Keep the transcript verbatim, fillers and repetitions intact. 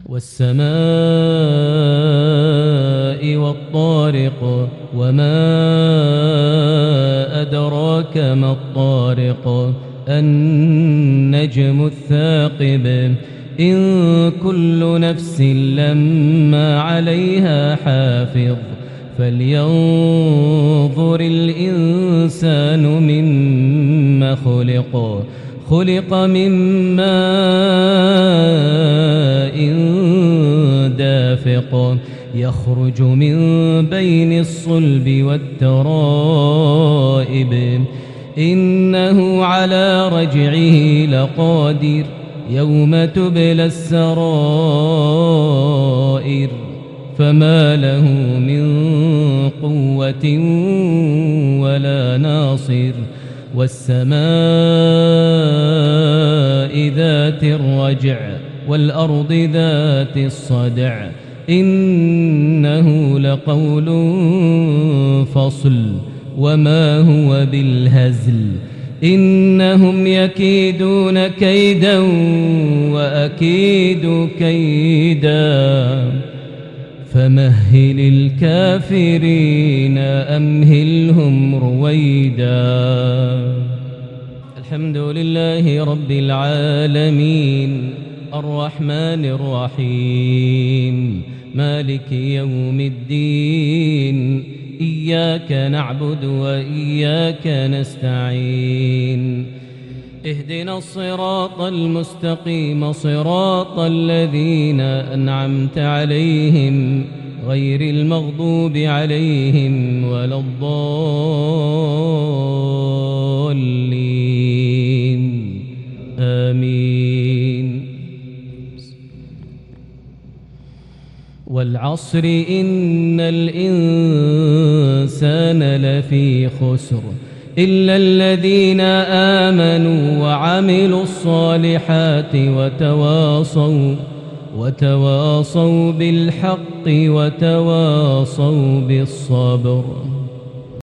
والسماء والطارق وما أدراك ما الطارق النجم الثاقب إن كل نفس لما عليها حافظ فلينظر الإنسان مما خلق خلق من ماء دافق يخرج من بين الصلب والترائب إنه على رجعه لقادر يوم تبلى السرائر فما له من قوة ولا ناصر والسماء ذات الرجع والأرض ذات الصدع إنه لقول فصل وما هو بالهزل إنهم يكيدون كيدا وأكيد كيدا فمهل الكافرين أمهلهم رويدا. الحمد لله رب العالمين الرحمن الرحيم مالك يوم الدين إياك نعبد وإياك نستعين اهدنا الصراط المستقيم صراط الذين أنعمت عليهم غير المغضوب عليهم ولا الضالين آمين. والعصر إن الإنسان لفي خسر إلا الذين آمنوا وعملوا الصالحات وتواصوا وتواصوا بالحق وتواصوا بالصبر.